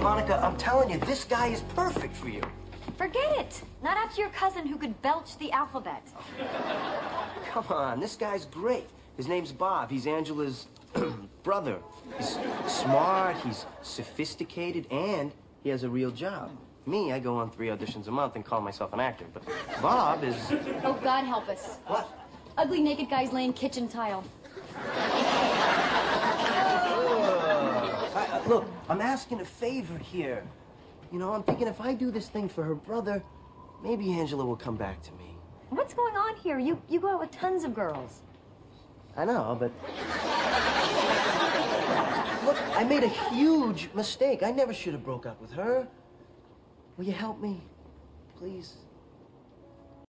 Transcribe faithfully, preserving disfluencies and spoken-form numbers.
Monica, I'm telling you, this guy is perfect for you. Forget it. Not after your cousin who could belch the alphabet. Come on, this guy's great. His name's Bob. He's Angela's brother. He's smart, he's sophisticated, and he has a real job. Me, I go on three auditions a month and call myself an actor, but Bob is... Oh, God help us. What? Ugly naked guys laying kitchen tile. I, uh, look, I'm asking a favor here. You know, I'm thinking if I do this thing for her brother, maybe Angela will come back to me. What's going on here? You, you go out with tons of girls. I know, but... Look, I made a huge mistake. I never should have broke up with her. Will you help me, please?